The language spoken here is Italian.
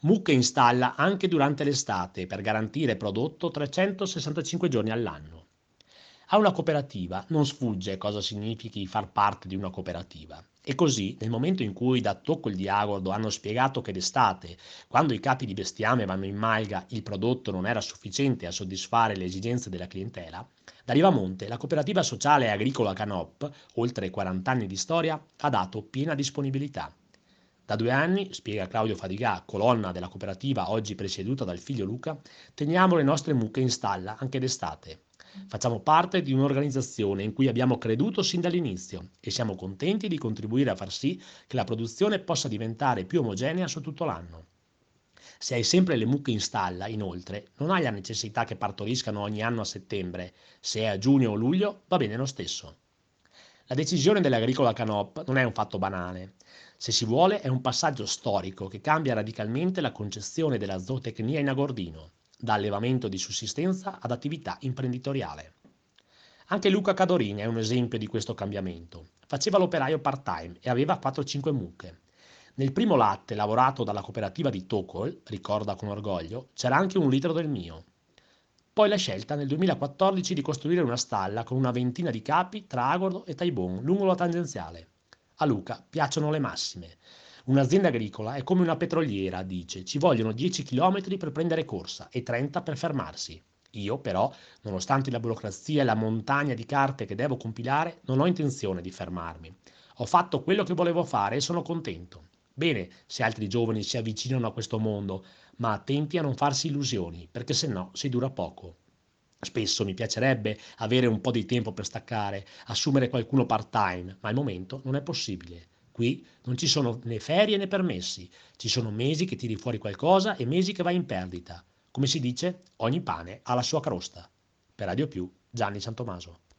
Mucche installa anche durante l'estate per garantire prodotto 365 giorni all'anno. A una cooperativa non sfugge cosa significhi far parte di una cooperativa. E così, nel momento in cui da Tocco il Diavolo hanno spiegato che d'estate, quando i capi di bestiame vanno in malga, il prodotto non era sufficiente a soddisfare le esigenze della clientela, da Rivamonte la cooperativa sociale e agricola Canop, oltre 40 anni di storia, ha dato piena disponibilità. Da 2 anni, spiega Claudio Fadigà, colonna della cooperativa oggi presieduta dal figlio Luca, teniamo le nostre mucche in stalla anche d'estate. Facciamo parte di un'organizzazione in cui abbiamo creduto sin dall'inizio e siamo contenti di contribuire a far sì che la produzione possa diventare più omogenea su tutto l'anno. Se hai sempre le mucche in stalla, inoltre, non hai la necessità che partoriscano ogni anno a settembre. Se è a giugno o luglio, va bene lo stesso. La decisione dell'agricola Canop non è un fatto banale. Se si vuole, è un passaggio storico che cambia radicalmente la concezione della zootecnia in Agordino, da allevamento di sussistenza ad attività imprenditoriale. Anche Luca Cadorini è un esempio di questo cambiamento. Faceva l'operaio part-time e aveva 4-5 mucche. Nel primo latte lavorato dalla cooperativa di Tocol, ricorda con orgoglio, c'era anche un litro del mio. Poi la scelta nel 2014 di costruire una stalla con una ventina di capi tra Agordo e Taibon lungo la tangenziale. A Luca piacciono le massime. Un'azienda agricola è come una petroliera, dice, ci vogliono 10 km per prendere corsa e 30 per fermarsi. Io, però, nonostante la burocrazia e la montagna di carte che devo compilare, non ho intenzione di fermarmi. Ho fatto quello che volevo fare e sono contento. Bene se altri giovani si avvicinano a questo mondo, ma attenti a non farsi illusioni, perché se no si dura poco. Spesso mi piacerebbe avere un po' di tempo per staccare, assumere qualcuno part-time, ma al momento non è possibile. Qui non ci sono né ferie né permessi, ci sono mesi che tiri fuori qualcosa e mesi che vai in perdita. Come si dice, ogni pane ha la sua crosta. Per Radio Più, Gianni Santomaso.